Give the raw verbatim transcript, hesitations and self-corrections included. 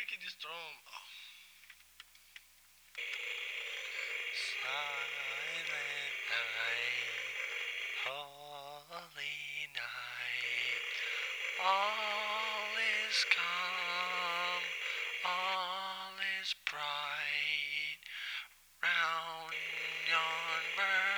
we could just throw them. Oh. Silent night, holy night, all is calm, all is bright, round yon